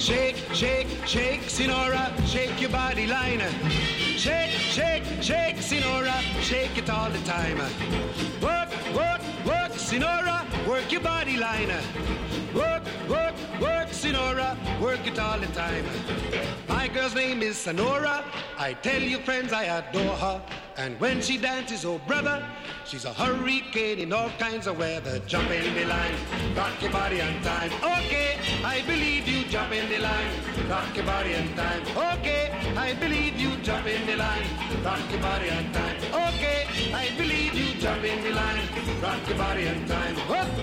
Shake, shake, shake, Sinora, shake your body line. Shake, shake, shake, Sinora, shake it all the time. Work, work, work, Sinora, work your body line. Work, work, work, Sinora, work it all the time. My girl's name is Sonora. I tell you, friends, I adore her. And when she dances, oh brother, she's a hurricane in all kinds of weather. Jump in the line, rock your body on time. Okay, I believe you, jump in the line, rock your body on time. Okay, I believe you, jump in the line, rock your body on time. Okay, I believe you, jump in the line, rock your body on time. Whoop.